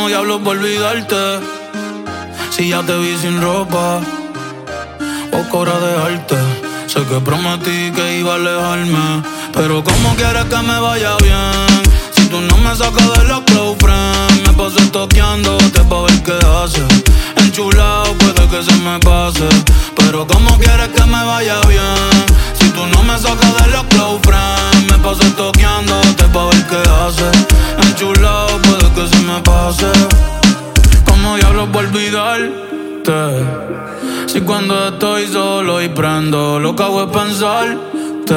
¿Cómo diablos por olvidarte? Si ya te vi sin ropa, poco hora de dejarte. Sé que prometí que iba a alejarme, pero ¿cómo quieres que me vaya bien? Si tú no me sacas de los close friends. Me paso toqueándote pa' ver qué haces. Enchulado puede que se me pase, pero ¿cómo quieres que me vaya bien? Si tú no me sacas de los close friends. Me paso toqueándote pa' ver qué haces. Enchulado puede que se me pase. ¿Cómo diablos voy a olvidarte? Si cuando estoy solo y prendo, lo que hago es pensarte.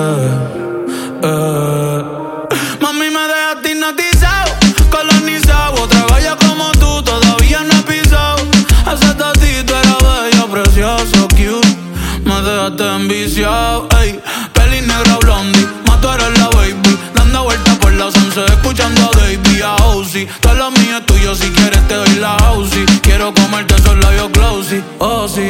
Mami, me dejaste hipnotizado, colonizado. Otra bella como tú todavía no he pisado. Ese tatito era bello, precioso, cute. Me dejaste enviciado, ey. Peli negra blondie, más tú eres la baby. Dando vueltas por las 11, escuchando a Davey, a Ozzy. Todo lo mío es tuyo, si quieres te doy la Ozzy. Quiero comerte esos labios glossy, oh sí.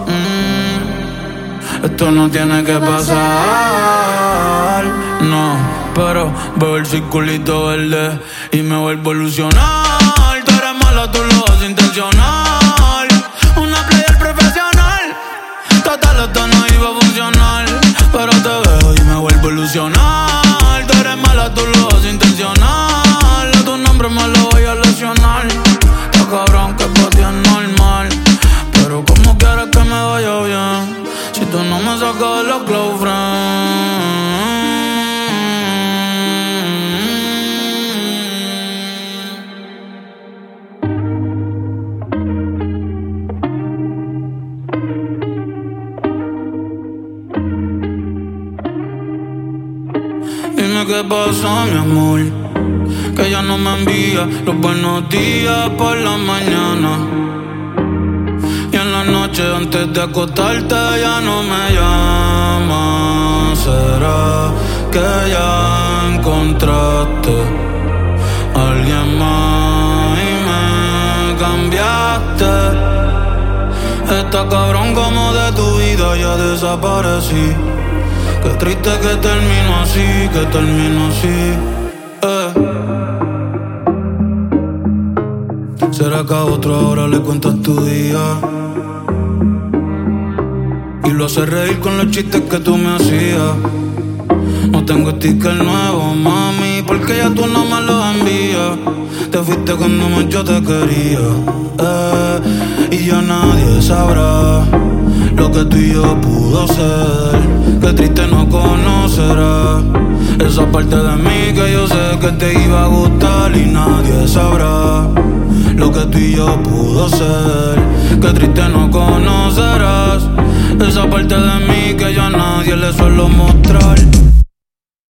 Esto no tiene que pasar, no. Pero veo el circulito verde y me vuelvo a ilusionar. Tú eres mala, tú lo haces intencional. Una player profesional. Total, esto no iba a funcionar, pero te veo y me vuelvo a ilusionar. Tú eres mala, tú lo haces intencional. A tu nombre me lo voy a lesionar. Está cabrón que pa' ti es normal, pero ¿cómo quieres que me vaya bien? Si tú no me sacas de los close friends. Dime qué pasó, mi amor, que ya no me envía los buenos días por la mañana. Y en la noche antes de acostarte ya no me llamas. ¿Será que ya encontraste a alguien más y me cambiaste? Está cabrón como de tu vida ya desaparecí. Qué triste que termino así, que termino así. ¿Será que a otro ahora le cuentas tu día? Y lo haces reír con los chistes que tú me hacías. No tengo sticker nuevo, mami, porque ya tú no me lo envías. Te fuiste cuando yo te quería, y ya nadie sabrá lo que tú y yo pudo ser. Qué triste no conocerás esa parte de mí que yo sé que te iba a gustar. Y nadie sabrá lo que tú y yo pudo ser. Qué triste no conocerás esa parte de mí que yo a nadie le suelo mostrar.